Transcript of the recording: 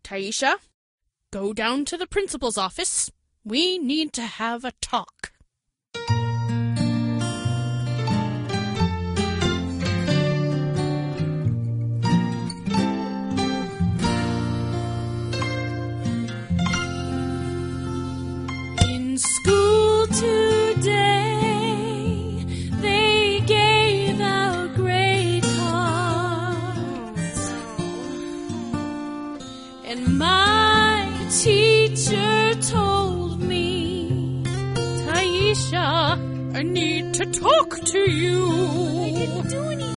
Taisha, go down to the principal's office. We need to have a talk. In school today, they gave out grade cards. And my teacher told me, Taisha, I need to talk to you.